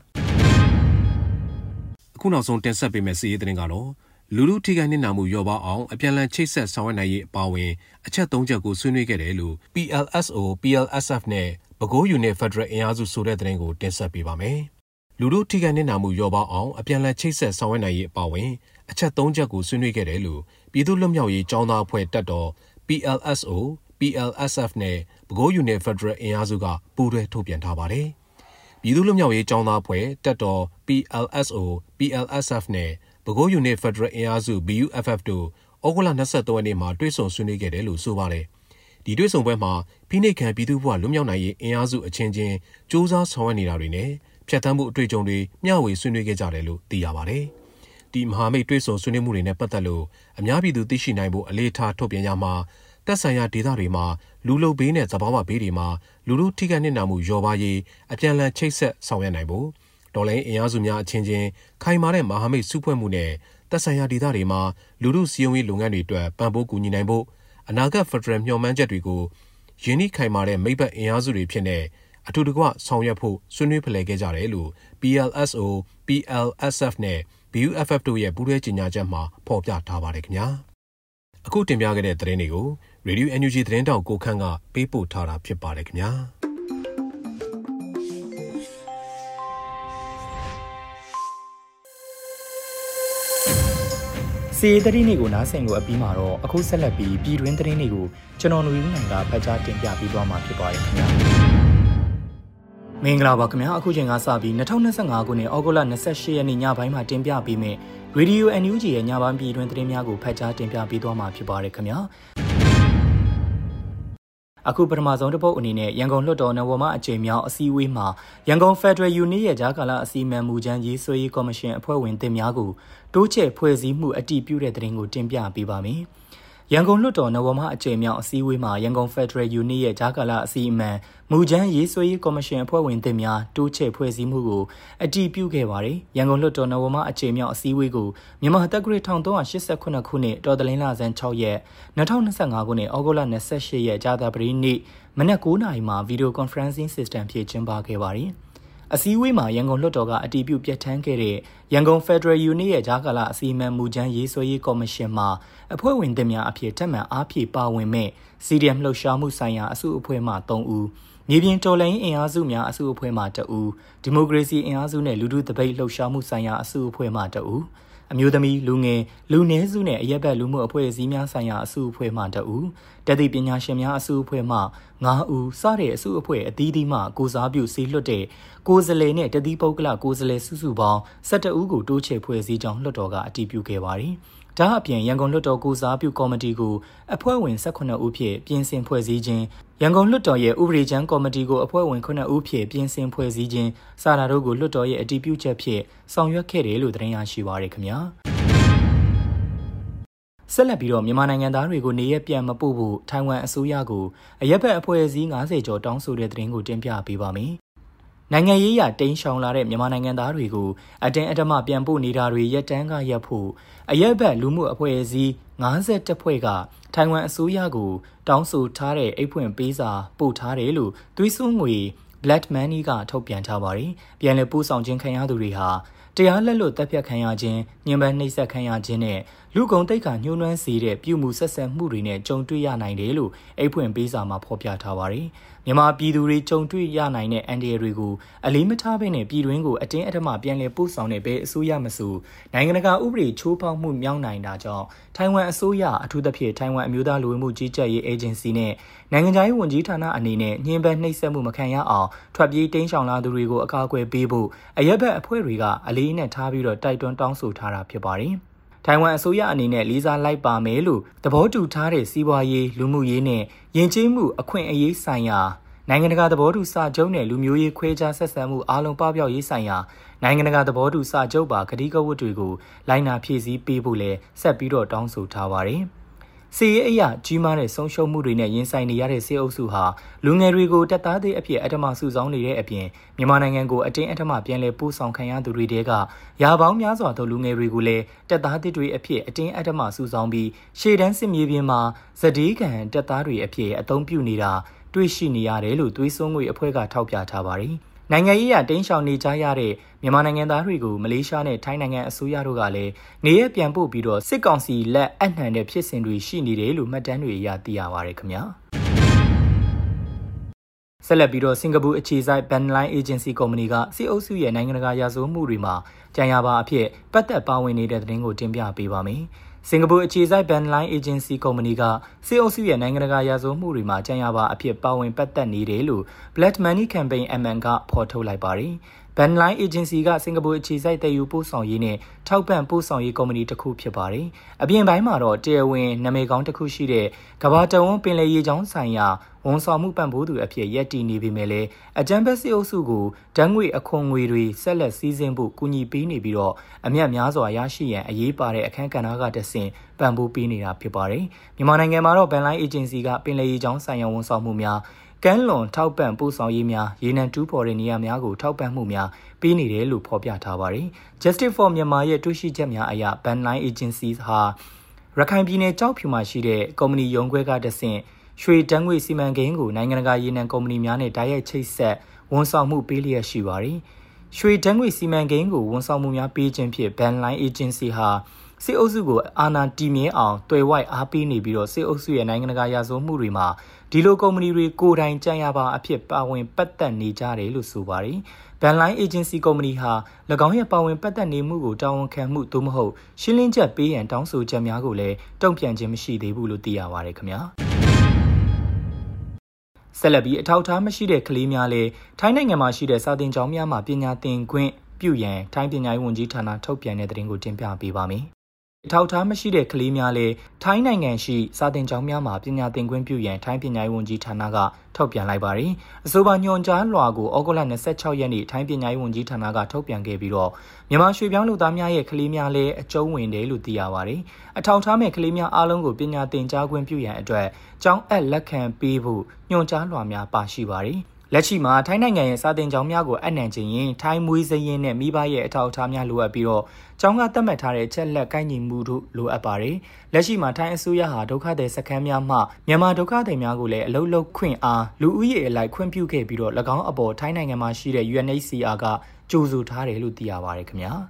အခုနောက်ဆုံးတင်ဆက်ပေးမယ့်စီးရီးသတင်းကတော့လူလူထိခိုက်နစ်နာမှုလျော့ပါအောင်အပြန်အလှန်ချိတ်ဆက်ဆောင်ရွက်နိုင်ရေးအပါအဝင်အချက်3ချက်ကိုဆွေးနွေးခဲ့တယ်လို့ PLSO PLSF နဲ့ပဲခူး Unit Federal အင်အားစုဆိုတဲ့သတင်းကိုတင်ဆက်ပေးပါမယ်လူလူထိခိုက်နစ်နာမှုလျော့ပါအောင်အပြန်အလှန်ချိတ်ဆက်ဆောင်ရွက်နိုင်ရေးအပါအဝင်အချက်3ချက်ကိုဆွေးနွေးခဲ့တယ်လို့ပြည်သူ့လွတ်မြောက်ရေးကျောင်းသားအဖွဲ့တပ်တော် PLSO PLSF နဲ့ပဲခူး Unit Federal အင်အားစုကပူးတွဲထုတ်ပြန်ထားပါတယ်။ပြည်သူ့လွတ်မြောက်ရေးကျောင်းသားအဖွဲ့တပ်တော် PLSO PLSF နဲ့ပဲခူး Unit Federal အင်အားစု BUFF တို့ဩဂုတ်လ23ရက်နေ့မှာတွေ့ဆုံဆွေးနွေးခဲ့တယ်လို့ဆိုပါတယ်။ဒီတွေ့ဆုံပွဲမှာဖိနှိပ်ခံပြည်သူ့ဘဝလွတ်မြောက်နိုင်ရေးအင်အားစုအချင်းချင်းစ조사ဆောင်ရွက်နေတာတွေနဲ့ဖြတ်သန်းမှုအတွေ့အကြုံတွေမျှဝေဆွေးနွေးခဲ့ကြတယ်လို့သိရပါတယ်။ဒီမဟာမိတ်တွေ့ဆုံဆွေးနွေးမှုတွေနဲ့ပတ်သက်လို့အများပြည်သူသိရှိနိုင်ဖို့အလေးထားထုတ်ပြန်ရမှာသက်ဆိုင်ရာဒေသတွေမှာလူလုံဘေးနဲ့သဘာဝဘေးတွေမှာလူတို့ထိခိုက်နစ်နာမှုလျော်ပါရေးအပြန်အလှန်ချိတ်ဆက်ဆောင်ရွက်နိုင်ဖို့တော်လိုင်းအင်အားစုများအချင်းချင်းခိုင်မာတဲ့မဟာမိတ်စုဖွဲ့မှုနဲ့သက်ဆိုင်ရာဒေသတွေမှာလူတို့စီယုံရေးလုပ်ငန်းတွေအတွက်ပံ့ပိုးကူညီနိုင်ဖို့အနာဂတ်ဖက်ဒရယ်မျှော်မှန်းချက်တွေကိုယင်းနှိခိုင်မာတဲ့မိဘအင်အားစုတွေဖြစ်တဲ့အထူးတကွဆောင်ရွက်ဖို့ဆွေးနွေးဖလှယ်ခဲ့ကြတယ်လို့ PLSO PLSF နဲ့ BUFF တို့ရဲ့ပူးတွဲကြေညာချက်မှာဖော်ပြထားပါတယ်ခင်ဗျာအခုတင်ပြခဲ့တဲ့သတင်းတွေကို Radio NUG သတင်းတောက်ကိုခန့်ကပေးပို့ထားတာဖြစ်ပါတယ်ခင်ဗျာစီးသတင်းတွေကိုနားဆင်လို့အပြီးမှာတော့အခုဆက်လက်ပြီးပြည်တွင်းသတင်းတွေကိုကျွန်တော်ຫນွေဦးနိုင်ကဖတ်ကြားတင်ပြပေးသွားမှာဖြစ်ပါတယ်ခင်ဗျာမင်္ဂလာပါခင်ဗျာအခုချိန်ကစပြီး2025ခုနှစ်ဩဂုတ်လ28ရက်နေ့ညပိုင်းမှာတင်ပြပေးမယ့် Radio NUG ရဲ့ညပိုင်းပြည်တွင်းသတင်းများကိုဖတ်ကြားတင်ပြပေးသွားမှာဖြစ်ပါတယ်ခင်ဗျာအခုပထမဆုံးတစ်ပုတ်အနေနဲ့ရန်ကုန်လွှတ်တော်နဝမအကြိမ်မြောက်အစည်းအဝေးမှာရန်ကုန် Federal Unit ရဲ့ဂျာကာလာအစီအမံမူကြမ်းရေးဆွဲရေးကော်မရှင်အဖွဲ့ဝင်တင်များကိုတိုးချဲ့ဖွဲ့စည်းမှုအတည်ပြုတဲ့သတင်းကိုတင်ပြပေးပါမယ်။ရန်ကုန်လွှတ်တော်နဝမအကြိမ်မြောက်အစည်းအဝေးမှာရန်ကုန် Federal Unit ရဲ့ဂျာကာလာအစီအမံမူကြမ်းရေးဆွဲရေးကော်မရှင်အဖွဲ့ဝင်တင်များတိုးချဲ့ဖွဲ့စည်းမှုကိုအတည်ပြုခဲ့ပါတယ်။ရန်ကုန်လွှတ်တော်နဝမအကြိမ်မြောက်အစည်းအဝေးကိုမြန်မာတက္ကသိုလ်1388ခုနှစ်တော်တလင်းလဆန်း6ရက်2025ခုနှစ်ဩဂုတ်လ28ရက်ကြာသပတေးနေ့မနက်9:00 နာရီမှာ Video Conferencing System ဖြင့်ကျင်းပခဲ့ပါတယ်။အစည်းအဝေးမှာရန်ကုန်လွှတ်တော်ကအတည်ပြုပြဋ္ဌာန်းခဲ့တဲ့ရန်ကုန် Federal Unit ရဲ့ဂျာကာလာအစီအမံမူကြမ်းရေးဆွဲရေးကော်မရှင်မှာအဖွဲ့ဝင်တင်များအဖြစ်ထပ်မံအားဖြည့်ပါဝင်မဲ့ CDM လှုပ်ရှားမှုဆိုင်ရာအစုအဖွဲ့မှ3ဦးမြေပြင်တော်လှန်ရေးအင်အားစုများအစုအဖွဲ့မှ2ဦးဒီမိုကရေစီအင်အားစုနဲ့လူထုတပိတ်လှုပ်ရှားမှုဆိုင်ရာအစုအဖွဲ့မှ2ဦးအမျိုးသမီးလူငယ်လူနည်းစုနဲ့အရက်ဘက်လူမှုအဖွဲ့အစည်းများဆိုင်ရာအစုအဖွဲ့မှ2ဦးတတိပညာရှင်များအစုအဖွဲ့မှ9ဦးစတဲ့အစုအဖွဲ့အသီးသီးမှကိုစားပြုစီလွတ်တဲ့ကိုယ်စားလှယ်နဲ့တတိပုဂ္ဂလကိုယ်စားလှယ်စုစုပေါင်း17ဦးကိုတိုးချဲ့ဖွဲ့စည်းကြောင်းလွှတ်တော်ကအတည်ပြုခဲ့ပါတယ်။ဒါအပြင်ရန်ကုန်လွှတ်တော်ကိုစားပြုကော်မတီကိုအဖွဲ့ဝင်18ဦးဖြင့်ပြင်ဆင်ဖွဲ့စည်းခြင်းရန်ကုန်လွှတ်တော်ရဲ့ဥပဒေချမ်းကော်မတီကိုအဖွဲ့ဝင်9ဦးဖြင့်ပြင်ဆင်ဖွဲ့စည်းခြင်းစတာတို့ကိုလွှတ်တော်ရဲ့အတည်ပြုချက်ဖြင့်ဆောင်ရွက်ခဲ့တယ်လို့သတင်းရရှိပါရခင်ဗျာဆက်လက်ပြီးတော့မြန်မာနိုင်ငံသားတွေကိုနေရပြန်မပို့ဖို့ထိုင်ဝမ်အစိုးရကိုအရက်ဘက်အဖွဲ့အစည်း90ကျော်တောင်းဆိုတဲ့သတင်းကိုတင်ပြပေးပါမယ်နိုင်ငံရေးရတိမ်းရှောင်လာတဲ့မြန်မာနိုင်ငံသားတွေကိုအတင်းအဓမ္မပြန်ပို့နေတာတွေရက်တန်းကရပ်ဖို့အရက်ဘက်လူမှုအဖွဲ့အစည်း51ဖွဲ့ကထိုင်ဝမ်အစိုးရကိုတောင်းဆိုထားတဲ့အိတ်ဖွင့်ပေးစာပို့ထားတယ်လို့သွေးစွန်းငွေ Black Money ကထုတ်ပြန်ထားပါတယ်။ပြန်လည်ပို့ဆောင်ခြင်းခံရသူတွေဟာတရားလက်လွတ်တပ်ဖြတ်ခံရခြင်းညှဉ်းပန်းနှိပ်စက်ခံရခြင်းနဲ့လူကုန်တိတ်ခါညှိုးနှွမ်းစေတဲ့ပြုမှုဆက်ဆံမှုတွေနဲ့ကြုံတွေ့ရနိုင်တယ်လို့အိတ်ဖွင့်ပေးစာမှာဖော်ပြထားပါတယ်။မြန်မာပြည်သူတွေကြုံတွေ့ရနိုင်တဲ့အန်ဒီရတွေကိုအလေးမထားဘဲနဲ့ပြည်တွင်းကိုအတင်းအဓမ္မပြန်လည်ပို့ဆောင်တဲ့ဘဲအစိုးရမဆိုနိုင်ငံတကာဥပဒေချိုးဖောက်မှုမြောက်နိုင်တာကြောင့်ထိုင်ဝမ်အစိုးရအထူးသဖြင့်ထိုင်ဝမ်အမျိုးသားလူဝင်မှုကြီးကြပ်ရေးအေဂျင်စီနဲ့နိုင်ငံခြားရေးဝန်ကြီးဌာနအနေနဲ့ညှဉ်းပန်းနှိပ်စက်မှုမခံရအောင်ထွက်ပြေးတိမ်းရှောင်လာသူတွေကိုအကာအကွယ်ပေးဖို့အရက်ဘက်အဖွဲ့တွေကအလေးနဲ့ထားပြီးတော့တိုက်တွန်းတောင်းဆိုထားတာဖြစ်ပါတယ်။ထိုင်ဝမ်အစိုးရအနေနဲ့လေးစားလိုက်ပါမယ်လို့သဘောတူထားတဲ့စီးပွားရေးလူမှုရေးနဲ့ယဉ်ကျေးမှုအခွင့်အရေးဆိုင်ရာနိုင်ငံတကာသဘောတူစာချုပ်နဲ့လူမျိုးရေးခွဲခြားဆက်ဆံမှုအားလုံးပပျောက်ရေးဆိုင်ရာနိုင်ငံတကာသဘောတူစာချုပ်ပါကတိကဝတ်တွေကိုလိုက်နာဖြည့်ဆည်းပေးဖို့လဲဆက်ပြီးတော့တောင်းဆိုထားပါတယ်။စီရေးအရာကြီးမားတဲ့ဆုံးရှုံးမှုတွေနဲ့ရင်ဆိုင်နေရတဲ့စစ်အုပ်စုဟာလူငယ်တွေကိုတပ်သားသေးအဖြစ်အဓမ္မစုဆောင်းနေတဲ့အပြင်မြန်မာနိုင်ငံကိုအတင်းအဓမ္မပြန်လည်ပို့ဆောင်ခံရသူတွေတဲကရာပေါင်းများစွာသောလူငယ်တွေကိုလည်းတပ်သားသေးတွေအဖြစ်အတင်းအဓမ္မစုဆောင်းပြီးရှေ့တန်းစစ်မြေပြင်မှာဇဒီးကန်တပ်သားတွေအဖြစ်အသုံးပြုနေတာတွေ့ရှိနေရတယ်လို့သွေးစွန်းငွေအဖွဲ့ကထောက်ပြထားပါတယ်။နိုင်ငံရေးအရတင်းရှောင်နေကြရတဲ့မြန်မာနိုင်ငံသားတွေကိုမလေးရှားနဲ့ထိုင်းနိုင်ငံအစိုးရတို့ကလည်းနေရပြန်ပို့ပြီးတော့စစ်ကောင်စီလက်အနှံတဲ့ဖြစ်စဉ်တွေရှိနေတယ်လို့မှတ်တမ်းတွေအရသိရပါတယ်ခင်ဗျာဆက်လက်ပြီးတော့စင်ကာပူအခြေစိုက် Banline Agency Company ကစစ်အုပ်စုရဲ့နိုင်ငံတကာရာဇဝတ်မှုတွေမှာကြံရပါအဖြစ်ပတ်သက်ပါဝင်နေတဲ့သတင်းကိုတင်ပြပေးပါမယ်။စင်ကာပူအခြေစိုက် Bandline Agency ကုမ္ပဏီကစစ်အုပ်စုရဲ့နိုင်ငံတကာရာဇဝတ်မှုတွေမှာကြံရပါအဖြစ်ပါဝင်ပတ်သက်နေတယ်လို့ Black Money Campaign MN ကဖော်ထုတ်လိုက်ပါတယ်။ Bandline Agency ကစင်ကာပူအခြေစိုက်တည်ယူပို့ဆောင်ရေးနဲ့ထောက်ပံ့ပို့ဆောင်ရေးကုမ္ပဏီတစ်ခုဖြစ်ပါတယ်။အပြင်ပိုင်းမှာတော့တရားဝင်နာမည်ကောင်းတစ်ခုရှိတဲ့ကမ္ဘာတဝန်းပင်လယ်ရေကြောင်းဆိုင်ရာဝန်ဆောင်မှုပံ့ပိုးသူအဖြစ်ရပ်တည်နေပေမဲ့လည်းအကြမ်းဖက်စစ်အုပ်စုကိုဓာတ်ငွေအခွန်ငွေတွေဆက်လက်စီးဆင်းဖို့ကူညီပေးနေပြီးတော့အမြတ်များစွာရရှိရန်အရေးပါတဲ့အခန်းကဏ္ဍကတဆင့်ပံ့ပိုးပေးနေတာဖြစ်ပါတယ်။မြန်မာနိုင်ငံမှာတော့ Bandline Agency ကပင်လယ်ရေကြောင်းဆိုင်ရာဝန်ဆောင်မှုများကမ်းလွန်ထောက်ပံ့ပို့ဆောင်ရေးများရေနံတူးဖော်တဲ့နေရာများကိုထောက်ပံ့မှုများပေးနေတယ်လို့ဖော်ပြထားပါတယ်။ Justice for Myanmar ရဲ့တွေ့ရှိချက်များအရ Bandline Agency ဟာရခိုင်ပြည်နယ်ကြောက်ဖြူမှာရှိတဲ့ကုမ္ပဏီရုံးခွဲကတဆင့်ရွှေတန်းငွေစီမံကိန်းကိုနိုင်ငံတကာရေနံကုမ္ပဏီများနဲ့တိုက်ရိုက်ချိတ်ဆက်ဝန်ဆောင်မှုပေးလျက်ရှိပါတယ်။ရွှေတန်းငွေစီမံကိန်းကိုဝန်ဆောင်မှုများပေးခြင်းဖြင့် Bandline Agency ဟာစစ်အုပ်စုကိုအာဏာတည်မြဲအောင်တွယ်ဝိုက်အားပေးနေပြီးတော့စစ်အုပ်စုရဲ့နိုင်ငံတကာရာဇဝတ်မှုတွေမှာဒီလိုကုမ္ပဏီတွေကိုယ်တိုင်ကြံရပါအဖြစ်ပါဝင်ပတ်သက်နေကြတယ်လို့ဆိုပါတယ်။ Bandline Agency ကုမ္ပဏီဟာ၎င်းရဲ့ပါဝင်ပတ်သက်နေမှုကိုတာဝန်ခံမှုသို့မဟုတ်ရှင်းလင်းချက်ပေးရန်တောင်းဆိုချက်များကိုလည်းတုံ့ပြန်ခြင်းမရှိသေးဘူးလို့သိရပါတယ်ခင်ဗျာ။ဆက်လက်ပြီးအထောက်အထားမရှိတဲ့ကလေးများလည်းထိုင်းနိုင်ငံမှာရှိတဲ့စာသင်ကျောင်းများမှာပညာသင်ခွင့်ပြုရန်ထိုင်းပညာရေးဝန်ကြီးဌာနထုတ်ပြန်တဲ့သတင်းကိုတင်ပြပေးပါမယ်။အထောက်အထားမရှိတဲ့ကလေးများလည်းထိုင်းနိုင်ငံရှိစာသင်ကျောင်းများမှာပညာသင်ခွင့်ပြုရန်ထိုင်းပညာရေးဝန်ကြီးဌာနကထုတ်ပြန်လိုက်ပါတယ်။အဆိုပါညွှန်ကြားလွှာကိုဩဂုတ်လ26ရက်နေ့ထိုင်းပညာရေးဝန်ကြီးဌာနကထုတ်ပြန်ခဲ့ပြီးတော့မြန်မာရွှေပြောင်းလူသားများရဲ့ကလေးများလည်းအကျုံးဝင်တယ်လို့သိရပါတယ်။အထောက်အထားမဲ့ကလေးများအားလုံးကိုပညာသင်ကြားခွင့်ပြုရန်အတွက်ကျောင်းအပ်လက်ခံပေးဖို့ညွှန်ကြားလွှာများပါရှိပါတယ်။လက်ရှိမှာထိုင်းနိုင်ငံရဲ့စာသင်ကျောင်းများကိုအနှံခြင်းရင်ထိုင်းမွေးစရင်းနဲ့မိဘရဲ့အထောက်အထားများလိုအပ်ပြီးတော့ကျောင်းကသတ်မှတ်ထားတဲ့ချက်လက်ကိုက်ညီမှုတို့လိုအပ်ပါတယ်။လက်ရှိမှာထိုင်းအစိုးရဟာဒုက္ခသည်စခန်းများမှမြန်မာဒုက္ခသည်များကိုလည်းအလုပ်လုပ်ခွင့်အားလူဦးရေအလိုက်ခွင့်ပြုခဲ့ပြီးတော့၎င်းအပေါ်ထိုင်းနိုင်ငံမှာရှိတဲ့ UNHCR ကကြိုဆိုထားတယ်လို့သိရပါတယ်ခင်ဗျာ။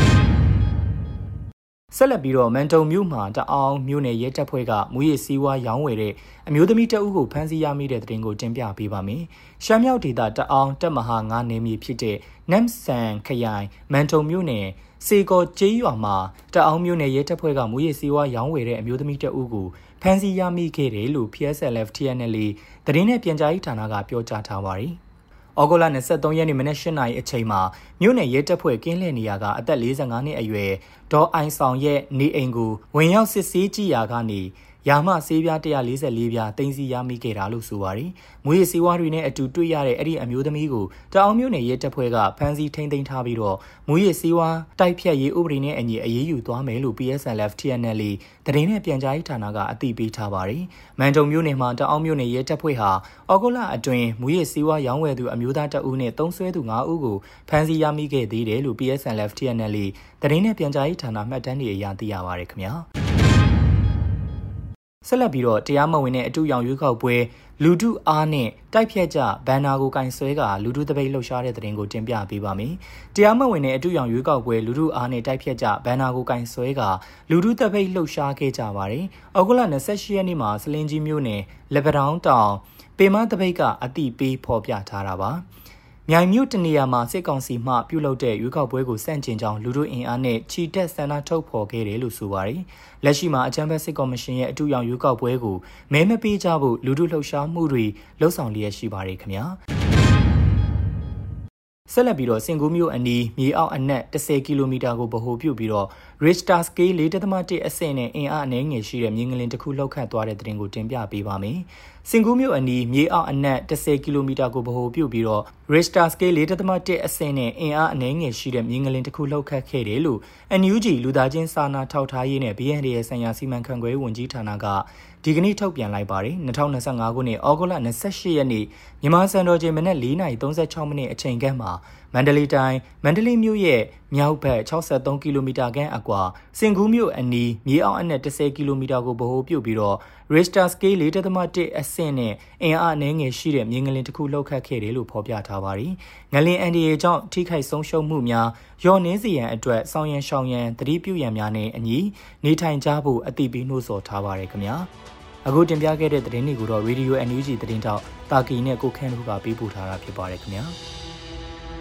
ဆက်လက်ပြီးတော့မန်တုံမြို့မှာတအောင်မြို့နယ်ရဲတပ်ဖွဲ့ကမူရည်စည်းဝါးရောင်းဝယ်တဲ့အမျိုးသမီးတအုပ်ကိုဖမ်းဆီးရမိတဲ့တဲ့တင်ကိုတင်ပြပေးပါမယ်။ရှမ်းမြောက်ဒေသတအောင်တပ်မဟာ9နယ်မြေဖြစ်တဲ့နမ်ဆန်ခရိုင်မန်တုံမြို့နယ်စေကောကျေးရွာမှာတအောင်မြို့နယ်ရဲတပ်ဖွဲ့ကမူရည်စည်းဝါးရောင်းဝယ်တဲ့အမျိုးသမီးတအုပ်ကိုဖမ်းဆီးရမိခဲ့တယ်လို့ PSLF TNL သတင်းနဲ့ပြန်ကြားရေးဌာနကပြောကြားထားပါတယ်။ဩဂုတ်လ23ရက်နေ့မနက်8:00နာရီအချိန်မှာမြို့နယ်ရဲတပ်ဖွဲ့ကင်းလှည့်နေရာကအသက်45နှစ်အရွယ်ဒေါ်အိုင်ဆောင်ရဲ့နေအိမ်ကိုဝင်ရောက်စစ်ဆေးကြည့်ရာကနေရာမဆေးပြား144ပြားတင်စီရမိခဲ့တာလို့ဆိုပါတယ်။မွေးဆေးဝါးတွေနဲ့အတူတွေ့ရတဲ့အဲ့ဒီအမျိုးသမီးကိုတအောင်မြို့နယ်ရဲတပ်ဖွဲ့ကဖမ်းဆီးထိန်းသိမ်းထားပြီးတော့မွေးဆေးဝါးတိုက်ဖြတ်ရေးဥပဒေနဲ့အညီအရေးယူသွားမယ်လို့ PSLF TNL သတင်းနဲ့ပြန်ကြားရေးဌာနကအသိပေးထားပါတယ်။မန်တုံမြို့နယ်မှာတအောင်မြို့နယ်ရဲတပ်ဖွဲ့ဟာဩဂုတ်လအတွင်းမွေးဆေးဝါးရောင်းဝယ်သူအမျိုးသားတအုပ်နဲ့သုံးစွဲသူ9ဦးကိုဖမ်းဆီးရမိခဲ့သေးတယ်လို့ PSLF TNL သတင်းနဲ့ပြန်ကြားရေးဌာနမှတ်တမ်းတွေအရသိရပါတယ်ခင်ဗျာ။ဆက်လက်ပြီးတော့တရားမဝင်တဲ့အတူရောင်ရွေးကောက်ပွဲလူထုအားနဲ့တိုက်ဖြတ်ကြဘန်နာကိုကင်ဆွဲကလူထုတပိတ်လှုပ်ရှားတဲ့တဲ့တင်ကိုတင်ပြပေးပါမယ်။တရားမဝင်တဲ့အတူရောင်ရွေးကောက်ပွဲလူထုအားနဲ့တိုက်ဖြတ်ကြဘန်နာကိုကင်ဆွဲကလူထုတပိတ်လှုပ်ရှားခဲ့ကြပါတယ်။ဩဂုတ်လ28ရက်နေ့မှာစလင်းကြီးမြို့နယ်လက်ပတောင်းတောင်ပေမတပိတ်ကအတိပေးဖော်ပြထားတာပါ။မြိုင်မြို့တနေရာမှာစစ်ကောင်စီမှပြုလုပ်တဲ့ရွေးကောက်ပွဲကိုစန့်ကျင်ကြောင်းလူထုအင်အားနဲ့ချီတက်ဆန္ဒထုတ်ဖော်ခဲ့တယ်လို့ဆိုပါတယ်။လက်ရှိမှာအကြမ်းဖက်စစ်ကော်မရှင်ရဲ့အတူရောင်ရွေးကောက်ပွဲကိုမဲမပေးကြဖို့လူထုလှုပ်ရှားမှုတွေလှုံ့ဆော်လျက်ရှိပါတယ်ခင်ဗျာ။ဆက်လက်ပြီးတော့စင်ကူးမြို့အနီးမြေအောက်အနက်10ကီလိုမီတာကိုဗဟိုပြုပြီးတော့ Richter Scale 4.1 အဆင့်နဲ့အင်အားအနည်းငယ်ရှိတဲ့မြေငလင်တစ်ခုလှုပ်ခတ်သွားတဲ့တဲ့တင်ကိုတင်ပြပေးပါမယ်။စင်ကူးမြို့အနီးမြေအောက်အနက်10ကီလိုမီတာကိုဗဟိုပြုပြီးတော့ Richter Scale 4.1 အဆင့်နဲ့အင်အားအနည်းငယ်ရှိတဲ့မြေငလင်တစ်ခုလှုပ်ခတ်ခဲ့တယ်လို့ NUG လူသားချင်းစာနာထောက်ထားရေးနဲ့ BND ရဲ့ဆိုင်ရာစီမံခန့်ခွဲရေးဝန်ကြီးဌာနကဒီကနေ့ထုတ်ပြန်လိုက်ပါတယ်။2025ခုနှစ်ဩဂုတ်လ28ရက်နေ့မြန်မာစံတော်ချိန်မနက်4:36မိနစ်အချိန်ခန့်မှာမန္တလေးတိုင်းမန္တလေးမြို့ရဲ့မြောက်ဘက်63ကီလိုမီတာခန့်အကွာစင်ကူးမြို့အနီးမြေအောက်အနက်10ကီလိုမီတာကိုဗဟိုပြုပြီးတော့ Richter Scale 4.1 အဆင့်နဲ့အင်အားအနည်းငယ်ရှိတဲ့မြေငလင်တစ်ခုလှုပ်ခတ်ခဲ့တယ်လို့ဖော်ပြထားပါတယ်။ငလင်အန်ဒီအေကြောင့်ထိခိုက်ဆုံးရှုံးမှုများရော့နှင်းစေရန်အတွက်ဆောင်ရန်ရှောင်ရန်သတိပြုရန်များနဲ့အညီနေထိုင်ကြဖို့အသိပေးနှိုးဆော်ထားပါတယ်ခင်ဗျာ။အခုတင်ပြခဲ့တဲ့သတင်းတွေကိုတော့ Radio NUG သတင်းတောက်တာကီနဲ့ကိုခန့်တို့ကပေးပို့ထားတာဖြစ်ပါတယ်ခင်ဗျာ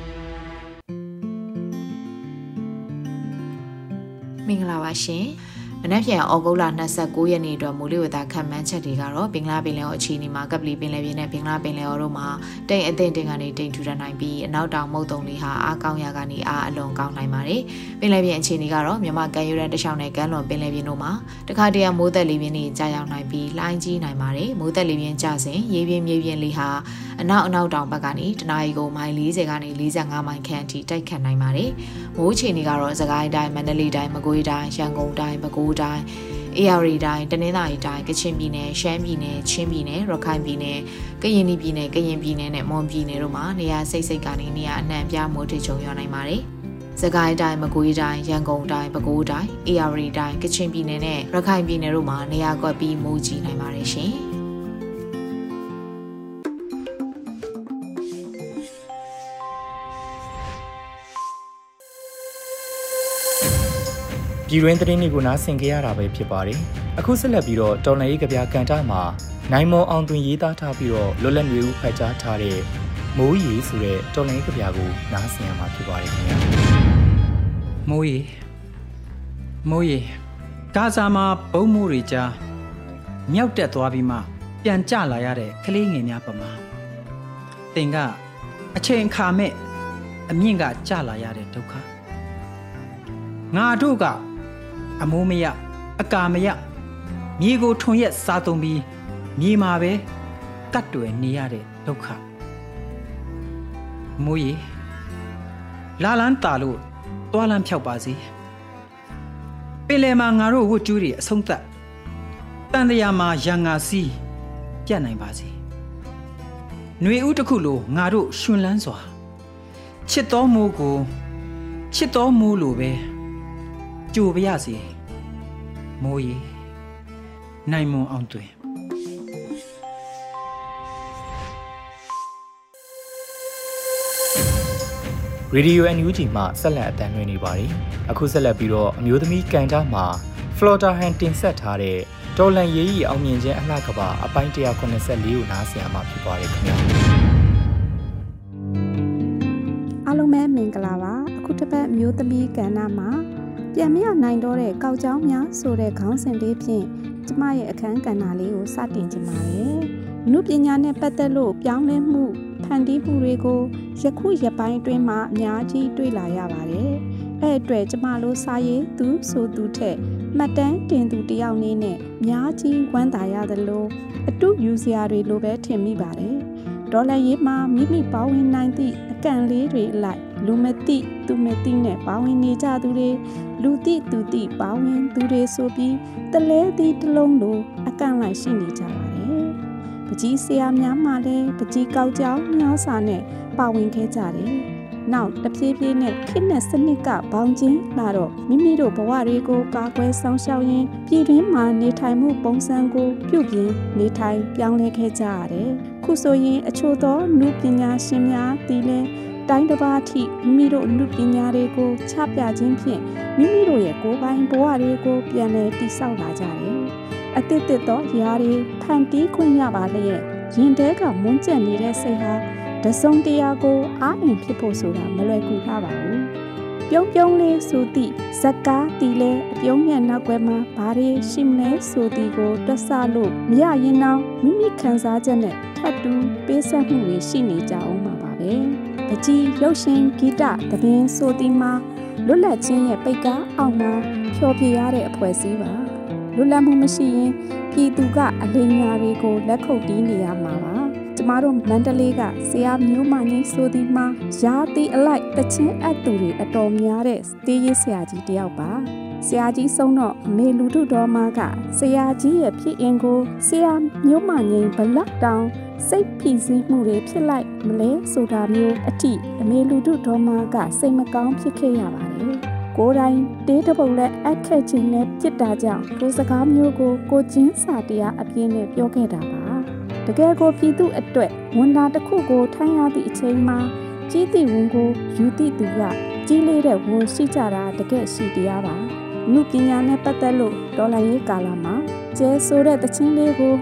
မင်္ဂလာပါရှင်မနက်ဖြန်ဩဂုတ်လ29ရက်နေ့အတွက်မိုးလေဝသခန့်မှန်းချက်တွေကတော့ဘင်္ဂလားပင်လယ်အော်အခြေအနေမှာကပလီပင်လယ်ပြင်နဲ့ဘင်္ဂလားပင်လယ်အော်တို့မှာတိမ်အထင်တင်ကနေတိမ်ထူထပ်နိုင်ပြီးအနောက်တောင်မုတ်တုံတွေဟာအားကောင်းရာကနေအားအလွန်ကောင်းနိုင်ပါတယ်ပင်လယ်ပြင်အခြေအနေကတော့မြန်မာကမ်းရိုးတန်းတစ်လျှောက်နဲ့ကမ်းလွန်ပင်လယ်ပြင်တို့မှာတခါတရံမိုးသက်လေပြင်းတွေကြာရောက်နိုင်ပြီးလှိုင်းကြီးနိုင်ပါတယ်မိုးသက်လေပြင်းကျစဉ်ရေပြင်းမြေပြင်းလေဟာအနောက်တောင်ဘက်ကနေတနအီကိုမိုင်40ကနေ45မိုင်ခန့်အထိတိုက်ခတ်နိုင်ပါတယ်မိုးအခြေအနေကတော့စကိုင်းတိုင်းမန္တလေးတိုင်းမကွေးတိုင်းရန်ကုန်တိုင်းပဲခူးတိုင်းအေရရီတိုင်းတနင်္သာရီတိုင်းကချင်ပြည်နယ်ရှမ်းပြည်နယ်ချင်းပြည်နယ်ရခိုင်ပြည်နယ်ကရင်ပြည်နယ်နဲ့မွန်ပြည်နယ်တို့မှာနေရာစိတ်ကနေနေရာအနှံ့ပြမိုးထစ်ချုံရွာနိုင်ပါတယ်စကိုင်းတိုင်းမကွေးတိုင်းရန်ကုန်တိုင်းပဲခူးတိုင်းအေရရီတိုင်းကချင်ပြည်နယ်နဲ့ရခိုင်ပြည်နယ်တို့မှာနေရာကွက်ပြီးမိုးကြီးနိုင်ပါတယ်ရှင်ပြည်တွင်းသတင်းတွေကိုနားဆင်ကြရတာပဲဖြစ်ပါတယ်။အခုဆက်လက်ပြီးတော့တော်လှန်ရေးကဗျာကန်တာမှာနိုင်မော်အောင်သွင်ရေးသားထားပြီးတော့လွတ်လပ်နေဦးဖတ်ကြားထားတဲ့မိုးရီဆိုတဲ့တော်လှန်ရေးကဗျာကိုနားဆင်ရမှာဖြစ်ပါတယ်ခင်ဗျာ။မိုးရီဂါဇာမှာဘုံမိုးတွေကြားမြောက်တက်သွားပြီးမှပြန်ကျလာရတဲ့ကလေးငယ်များပမာတင်ကအချိန်အခါမဲ့အမြင့်ကကျလာရတဲ့ဒုက္ခငါတို့ကအမိုးမရအကာမရမြေကိုထွန်ရက်စားသုံးပြီးမြေမှာပဲကတ်တွယ်နေရတဲ့ဒုက္ခမိုးရီလာလန်းတာလို့တွားလန်းဖြောက်ပါစေပင်လယ်မှာငါတို့ဝတ်ကျူးတွေအဆုံးသတ်တန်တရာမှာရန်ငါစီးပြတ်နိုင်ပါစေຫນွေဦးတစ်ခုလိုငါတို့ရှင်လန်းစွာချစ်တော်မိုးကိုချစ်တော်မိုးလိုပဲကြိုပါရစေမိုးရီနိုင်မွန်အောင်တွင်ရေဒီယို NUG မှာဆက်လက်အသံလွှင့်နေပါတယ်အခုဆက်လက်ပြီးတော့အမျိုးသမီးကန်တာမှာ Flota Han တင်ဆက်ထားတဲ့တော်လန်ရေးကြီးအောင်မြင်ခြင်းအလှကပါအပိုင်း184ကိုနားဆင်ရမှာဖြစ်ပါတယ်ခင်ဗျာအားလုံးပဲမင်္ဂလာပါအခုတစ်ပတ်အမျိုးသမီးကန်တာမှာပြန်မြောက်နိုင်တော့တဲ့ကောက်ကြောင်းများဆိုတဲ့ခေါင်းစဉ်လေးဖြင့်ကျမရဲ့အခန်းကဏ္ဍလေးကိုစတင်ချင်ပါတယ်။နုပညာနဲ့ပတ်သက်လို့ပြောင်းလဲမှုဖန်တီးမှုတွေကိုယခုရက်ပိုင်းအတွင်းမှာအများကြီးတွေ့လာရပါတယ်။အဲ့အတွက်ကျမတို့စာရေးသူဆိုသူထက်မှတ်တမ်းတင်သူတယောက်နေနဲ့အများကြီးဝမ်းသာရသလိုအတူယူစရာတွေလိုပဲထင်မိပါတယ်။ဒေါ်လာရေးမှာမိမိပါဝင်နိုင်သည့်အကန့်လေးတွေအလိုက်လူမသိသူမသိနဲ့ပါဝင်နေကြသူတွေလူသိသူသိပါဝင်သူတွေဆိုပြီးတလဲသည့်တစ်လုံးလိုအကန့်လိုက်ရှိနေကြပါတယ်။ပကြီးဆရာများမှလည်းပကြီးကောက်ကြောင်းများစွာနဲ့ပါဝင်ခဲ့ကြတယ်။နောက်တဖြည်းဖြည်းနဲ့ခေတ်နဲ့စနစ်ကဘောင်ချင်းလာတော့မိမိတို့ဘဝတွေကိုကာကွယ်ဆောင်ရှောက်ရင်းပြည်တွင်းမှာနေထိုင်မှုပုံစံကိုပြုပြင်နေထိုင်ပြောင်းလဲခဲ့ကြရတယ်။ခုဆိုရင်အချို့သောနုပညာရှင်များဒီလဲတိုင်းတစ်ပါးအထိမိမိတို့အမှုပညာတွေကိုချပြခြင်းဖြင့်မိမိတို့ရဲ့ကိုယ်ပိုင်ဘဝတွေကိုပြန်လည်တည်ဆောက်လာကြတယ်။အသစ်သောຢာတွေဖန်တီးခွင့်ရပါလျက်ရင်ထဲကမွန်းကျက်နေတဲ့စိတ်ဟာတစုံတရာကိုအားအင်ဖြစ်ဖို့ဆိုတာမလွယ်ကူပါဘူး။ပြုံးလေးဆိုသည့်ဇက်ကားတီလဲအပြုံးရဲ့နောက်ွယ်မှာဘာတွေရှိမလဲဆိုသည်ကိုတွက်ဆလို့မရရင်တော့မိမိခံစားချက်နဲ့ထပ်တူပေးဆက်မှုတွေရှိနေကြအောင်ပါပဲ။ပကြီးရုပ်ရှင်ဂီတသတင်းဆိုသည်မှာလွတ်လပ်ခြင်းရဲ့ပိတ်ကားအောက်မှာဖြောပြရတဲ့အဖွဲ့အစည်းပါလွတ်လပ်မှုမရှိရင်ပြည်သူကအလိမ်ညာတွေကိုလက်ခုပ်တီးနေရမှာပါကျမတို့မန္တလေးကဆရာမျိုးမကြီးဆိုသည်မှာရာသီအလိုက်တချင်းအပ်သူတွေအတော်များတဲ့တေးရဆရာကြီးတယောက်ပါဆရာကြီးဆုံးတော့အမေလူထုတော်မှာကဆရာကြီးရဲ့ဖြစ်အင်ကိုဆရာမျိုးမကြီးဘလောက်တောင်စိတ်ဖိစီးမှုတွေဖြစ်လိုက်မလဲဆိုတာမျိုးအထိအမေလူထုတော်မှာကစိတ်မကောင်းဖြစ်ခဲ့ရပါတယ်ကိုယ်တိုင်တေးတပုတ်နဲ့အပ်ခဲ့ခြင်းနဲ့ဖြစ်တာကြောင့်ဒီစကားမျိုးကိုချင်းစာတရားအပြင်းနဲ့ပြောခဲ့တာပါတကယ်ကိုပြည်သူအတွက်ဝန်တာတစ်ခုကိုထိုင်းရသည့်အချိန်မှာကြီးသည့်ဝန်ကိုယူသည့်သူကကြီးလေးတဲ့ဝန်ရှိကြတာတကယ်ရှိတရားပါနုပညာနဲ့ပတ်သက်လို့ဒေါ်လာရေးကာလမှာချကျဲဆိုတဲ့တခြင်းလေးကို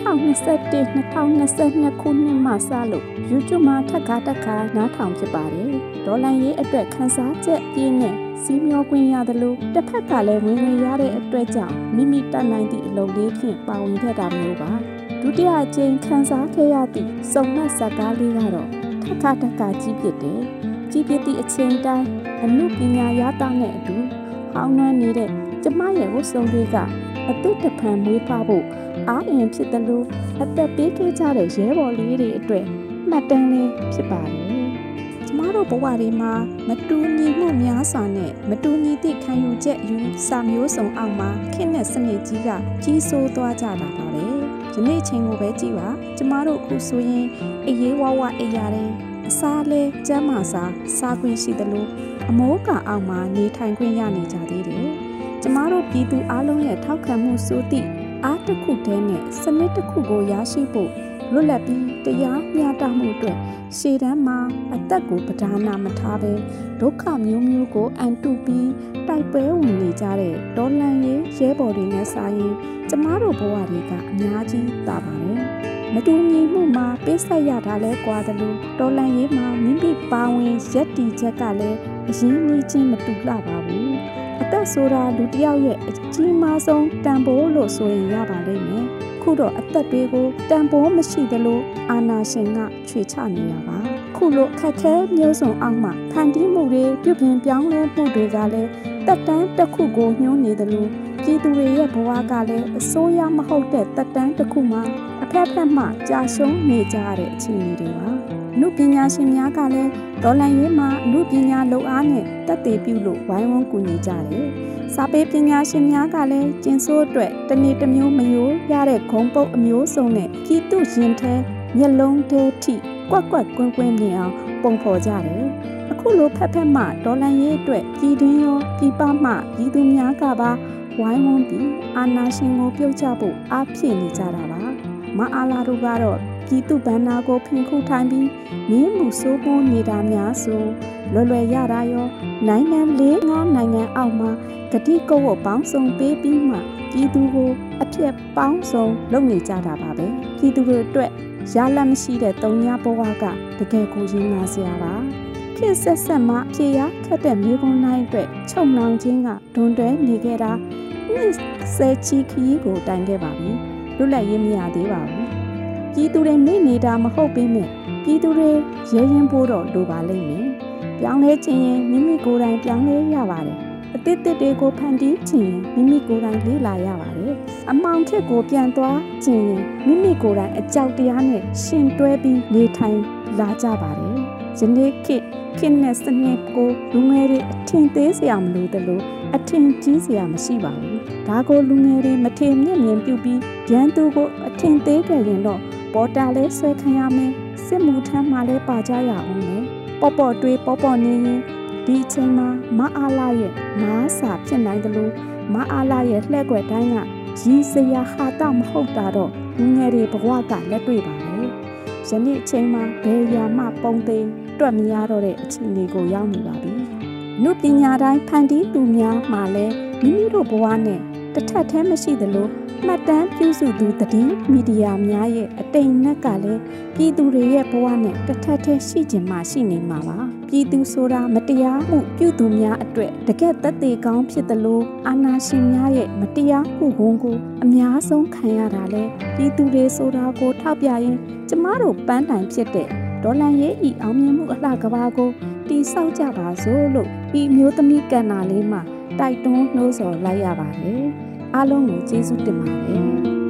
2021-2022 ခုနှစ်မှစလို့ YouTube မှာထပ်ကားတက်ခါနားထောင်ဖြစ်ပါတယ်ဒေါ်လန်ရေးအတွက်ခန်းစားချက်ပြင်းနဲ့စီးမျောခွင့်ရတယ်လို့တစ်ဖက်ကလည်းဝင်ငွေရတဲ့အတွက်ကြောင့်မိမိတတ်နိုင်သည့်အလုပ်လေးဖြင့်ပါဝင်ခဲ့တာမျိုးပါဒုတိယအကြိမ်ခန်းစားခဲ့ရသည့်စုံမက်ဇာတ်ကားလေးကတော့ထပ်ကားတက်ခါကြီးဖြစ်တယ်ကြီးပြသည့်အချိန်တိုင်းအမှုပညာရတာနဲ့အတူဟောင်းနှွမ်းနေတဲ့ကျမရဲ့ဝတ်စုံလေးကအသစ်တဖန်မွေးဖွားဖို့အားအင်ဖြစ်တယ်လို့အသက်ပေးခဲ့ကြတဲ့ရဲဘော်လေးတွေအတွက်မှတ်တမ်းလေးဖြစ်ပါတယ်။ကျမတို့ဘဝတွေမှာမတူညီမှုများစွာနဲ့မတူညီသည့်ခံယူချက်ယူဆမျိုးစုံအောက်မှာခေတ်နဲ့စနစ်ကြီးကကြီးစိုးသွားကြတာပါပဲ။ဒီနေ့ချိန်ကိုပဲကြည့်ပါကျမတို့အခုဆိုရင်အေးဝဝအေးရတယ်အစားလဲကျမ်းမာစာစားခွင့်ရှိတယ်လို့အမိုးကအောက်မှာနေထိုင်ခွင့်ရနေကြသေးတယ်။ကျမတို့ပြည်သူအလုံးရဲ့ထောက်ခံမှုစိုးသည့်အားတစ်ခုတည်းနဲ့စနစ်တစ်ခုကိုရရှိဖို့လွတ်လပ်ပြီးတရားမျှတမှုအတွက်ရှေ့တန်းမှာအသက်ကိုပဓာနာမထားဘဲဒုက္ခမျိုးမျိုးကိုအန်တုပြီးတိုက်ပွဲဝင်နေကြတဲ့ဒေါ်လန်ရေးရဲဘော်တွေနဲ့စာရင်ကျမတို့ဘဝတွေကအများကြီးတာပါတယ်မတူညီမှုမှာပေးဆက်ရတာလဲကွာတယ်လို့ဒေါ်လန်ရေးမှာမိမိပါဝင်ရက်တီချက်ကလည်းအရင်းကြီးချင်းမတူလှပါဘူးအသက်ဆိုတာလူတစ်ယောက်ရဲ့အကြီးမားဆုံးတန်ဖိုးလို့ဆိုရင်ရပါလိမ့်မယ်ခုတော့အသက်တွေကိုတန်ဖိုးမရှိသလိုအာနာရှင်ကချွေချနေရပါခုလိုခက်ခဲမျိုးစုံအောက်မှာဖန်တီးမှုတွေပြုပြင်ပြောင်းလဲမှုတွေကလည်းတက်တန်းတစ်ခုကိုညှိုးနေသလိုပြည်သူတွေရဲ့ဘဝကလည်းအစိုးရမဟုတ်တဲ့တက်တန်းတစ်ခုမှာအဖက်ဖက်မှကြာရှုံးနေကြတဲ့အခြေအနေတွေပါအမှုပညာရှင်များကလည်းဒေါ်လန်ရေးမှာအမှုပညာလုံအားနဲ့တက်သေးပြုလို့ဝိုင်းဝန်းကူညီကြတယ်။စာပေပညာရှင်များကလည်းကျင်ဆိုးအတွက်တနေ့တစ်မျိုးမယိုးရတဲ့ဂုံပုတ်အမျိုးစုံနဲ့ပြည်သူရင်ထဲမျက်လုံးထဲထိကွက်ကွက်ကွင်းကွင်းမြင်အောင်ပုံဖော်ကြတယ်။အခုလိုဖက်ဖက်မှဒေါ်လန်ရေးအတွက်ပြည်တွင်းရောပြည်ပမှပြည်သူများကပါဝိုင်းဝန်းပြီးအာဏာရှင်ကိုပြုတ်ချဖို့အားဖြည့်နေကြတာပါ။မအားလာတို့ကတော့ပြည်သူဗန္နာကိုဖင်ခုထိုင်ပြီးမင်းမှုစိုးမိုးနေတာများဆိုလွယ်လွယ်ရတာရောနိုင်ငံ4-5နိုင်ငံအောက်မှာဂတိကဝတ်ပေါင်းစုံပေးပြီးမှပြည်သူကိုအပြည့်ပေါင်းစုံလုပ်နေကြတာပါပဲပြည်သူတွေအတွက်ရလတ်မရှိတဲ့တုံညာဘဝကတကယ်ကိုရင်းနာစရာပါခေတ်ဆက်ဆက်မှဖြေရခက်တဲ့မိဘနိုင်အတွက်ချုံနှောင်ခြင်းကဒွန်တွဲနေခဲ့တာနှစ်ဆယ်ချီခရီးကိုတိုင်ခဲ့ပါပြီလွတ်လပ်ရေးမရသေးပါဘူးပြည်သူတွေနေနေတာမဟုတ်ပေမဲ့ပြည်သူတွေရဲရင်ဖို့တော့လိုပါလိမ့်မယ်။ပြောင်းလဲခြင်းရင်မိမိကိုယ်တိုင်ပြောင်းလဲရပါတယ်။အသစ်တွေကိုဖန်တီးခြင်းရင်မိမိကိုယ်တိုင်လေ့လာရပါတယ်။အမှောင်ခက်ကိုပြန်သွားခြင်းရင်မိမိကိုယ်တိုင်အကြောက်တရားနဲ့ရှင်တွဲပြီးနေထိုင်လာကြပါတယ်။ယနေ့ခေတ်နဲ့စနစ်ကိုလူငယ်တွေအထင်သေးစရာမလိုသလိုအထင်ကြီးစရာမရှိပါဘူး။ဒါကိုလူငယ်တွေမထင်မြင်ပြုပြီးရန်သူကိုအထင်သေးကြရင်တော့ပေါ်တာလဲဆွဲခံရမယ်စစ်မှုထမ်းမှလည်းပါကြရအောင်လေပေါ့တွေးပေါ့နေရင်ဒီအချိန်မှာမအားလာရဲ့နားစာဖြစ်နိုင်တယ်လို့မအားလာရဲ့လှဲ့ွက်တိုင်းကကြီးစရာဟာတာမဟုတ်တာတော့လူငယ်တွေဘဝကလက်တွေ့ပါလေယနေ့အချိန်မှာဘယ်ရာမှပုံသိတွက်မရတော့တဲ့အခြေအနေကိုရောက်နေပါပြီနုပညာတိုင်းဖန်တီးသူများမှလည်းမိမိတို့ဘဝနဲ့တစ်ထပ်တည်းမရှိသလိုမှတ်တမ်းပြုစုသူတည်မီဒီယာများရဲ့အတိမ်နက်ကလည်းပြည်သူတွေရဲ့ဘဝနဲ့တစ်ထပ်တည်းရှိခြင်းမှရှိနေမှာပါပြည်သူဆိုတာမတရားမှုပြုသူများအတွက်တကယ့်သက်သေကောင်းဖြစ်သလိုအာဏာရှင်များရဲ့မတရားမှုဝန်ကိုအများဆုံးခံရတာလဲပြည်သူတွေဆိုတာကိုထောက်ပြရင်ကျမတို့ပန်းတိုင်ဖြစ်တဲ့ဒေါ်လန်ရေးဤအောင်မြင်မှုအလှကဘာကိုတိဆောက်ကြပါစို့လို့ဤမျိုးသမီးကဏ္ဍလေးမှာတိုက်တွန်းနှိုးဆော်လိုက်ရပါတယ်အားလုံးကိုကျေးဇူးတင်ပါတယ်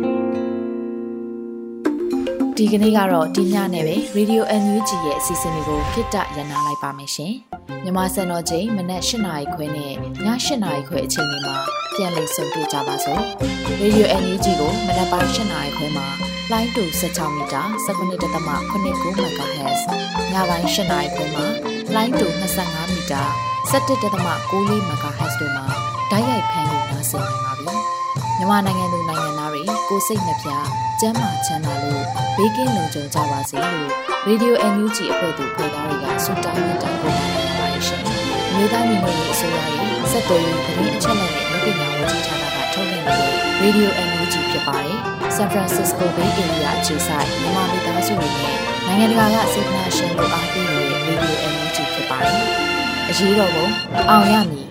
ဒီကနေ့ကတော့ဒီညနဲ့ပဲ Radio NUG ရဲ့အစီအစဉ်လေးကိုခਿੱတရနာလိုက်ပါမယ်ရှင်မြန်မာစံတော်ချိန်မနက်၈နာရီခွဲနဲ့ည၈နာရီခွဲအချိန်တွေမှာပြန်လည်ဆုံတွေ့ကြပါစို့ Radio NUG ကိုမနက်ပိုင်း၈နာရီခွဲမှာလိုင်းတူ16မီတာ19.89 MHz ညပိုင်း၈နာရီခွဲမှာလိုင်းတူ25မီတာ17.94 MHz တို့မှာဓာတ်ရိုက်ဖမ်းလို့နားဆင်နိုင်ပါပြီ။မြန်မာနိုင်ငံသူနိုင်ငံသားတွေကိုစိတ်နှပြကျန်းမာချမ်းသာလို့ဘေးကင်းလုံခြုံကြပါစေလို့ Radio NUG အဖွဲ့သူဖွဲ့သားတွေကဆုတောင်းမြတ်တာပို့လာနေပါတယ်ရှင်။မြေသားမျိုးတွေအစိုးရရဲ့စက်တော်ရင်သတင်းအချက်အလက်တွေလုပ်ပြညာဝန်ကြီးဌာနကထုတ်လွှင့်နေတဲ့ Radio NUG ဖြစ်ဖြစ်ပါတယ်။ San Francisco Bay Area အခြေစိုက်မြန်မာမိသားစုတွေနဲ့နိုင်ငံတကာကစေတနာရှင်တို့အားပေးနေတဲ့ Radio NUG ဖြစ်ပါတယ်။အရေးတော်ပုံအောင်ရမည်